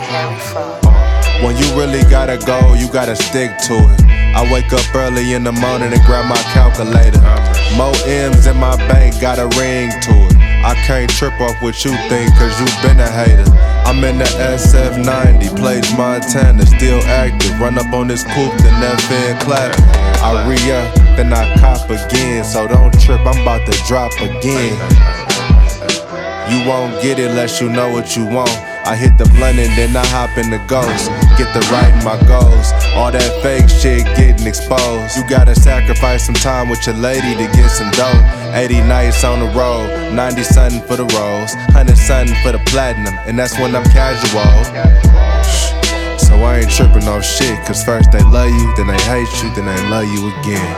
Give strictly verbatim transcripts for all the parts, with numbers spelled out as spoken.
Harry Fraud. When you really gotta go, you gotta stick to it. I wake up early in the morning and grab my calculator. More M's in my bank, got a ring to it. I can't trip off what you think, cause you been a hater. I'm in the S F ninety, plays Montana, still active. Run up on this coupe, then F N clap. I re-up, then I cop again. So don't trip, I'm about to drop again. You won't get it unless you know what you want. I hit the blunt and then I hop in the ghost. Get the right in my goals. All that fake shit getting exposed. You gotta sacrifice some time with your lady to get some dough. eighty nights on the road, ninety something for the rolls, one hundred something for the platinum, and that's when I'm casual. So I ain't tripping off shit, cause first they love you, then they hate you, then they love you again.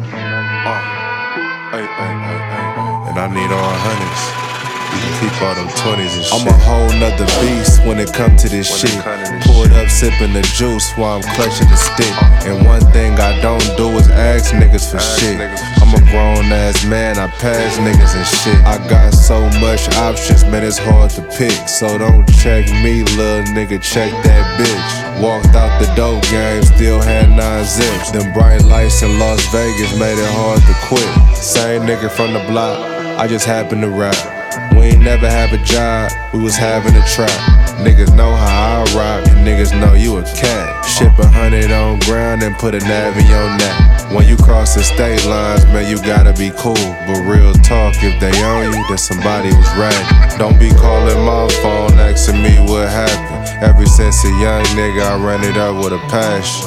Uh, ay, ay, ay, ay. And I need all hundreds. Keep all them twenties and shit. I'm a whole nother beast when it come to this shit. Pulled up sipping the juice while I'm clutching the stick. And one thing I don't do is ask niggas for shit. I'm a grown ass man, I pass niggas and shit. I got so much options, man, it's hard to pick. So don't check me, little nigga, check that bitch. Walked out the dope game, still had nine zips. Them bright lights in Las Vegas made it hard to quit. Same nigga from the block, I just happened to rap. We ain't never have a job, we was having a trap. Niggas know how I rock, and niggas know you a cat. Ship a hundred on ground and put a nav in your neck. When you cross the state lines, man, you gotta be cool. But real talk, if they own you, then somebody was right. Don't be calling my phone asking me what happened. Ever since a young nigga, I ran it up with a passion.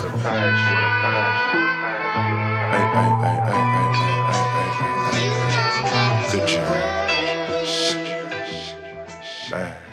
Good job. Man.